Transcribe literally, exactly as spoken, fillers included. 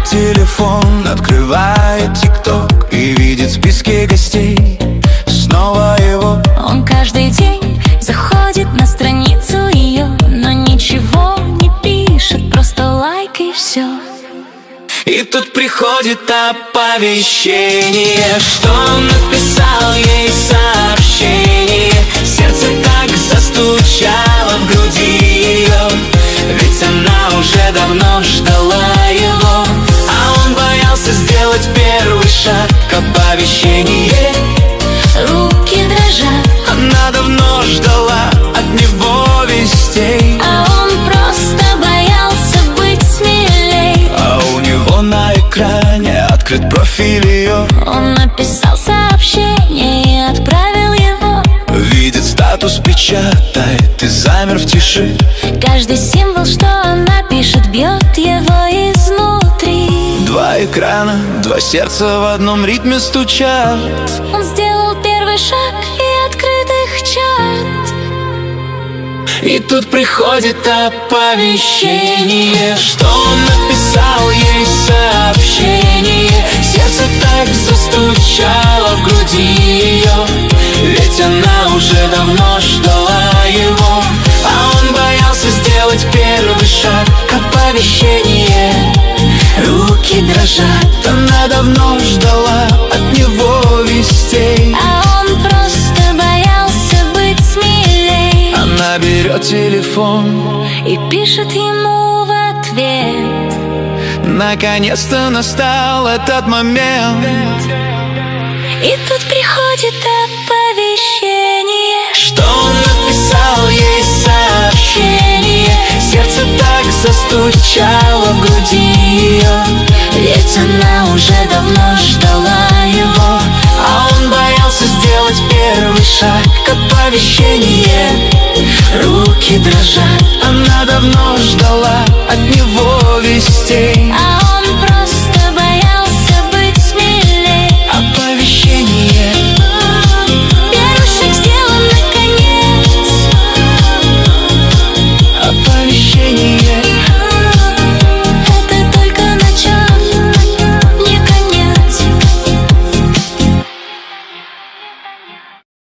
телефон, открывает тик-ток и видит в списке гостей снова его. Он каждый день заходит на страницу ее, но ничего не пишет, просто лайк и все. И тут приходит оповещение, что он написал ей сообщение. Сердце так застучало в груди ее, ведь она уже давно ждала его. А он боялся сделать первый шаг к оповещению. Руки дрожат, она давно ждала от него вестей, а он просто боялся быть смелей. А у него на экране открыт профиль ее. Он написал сообщение и отправил его. Видит статус, печатает и замер в тиши. Каждый символ, что она пишет, бьет его изнутри. Два экрана, два сердца в одном ритме стучат. Он сделал первый шаг и открыт их чат. И тут приходит оповещение, что он написал ей сообщение. Сердце так застучало в груди ее, ведь она уже давно ждала его. А он боялся сделать первый шаг к оповещению. Руки дрожат, она давно ждала от него вестей, а он просто боялся быть смелей. Она берет телефон и пишет ему в ответ. Наконец-то настал этот момент. И тут приходит оповещение, что он написал ей сообщение. Сердце так застучало в груди ее, ведь она уже давно ждала его. А он боялся сделать первый шаг к оповещению. Руки дрожат, она давно ждала от него вестей.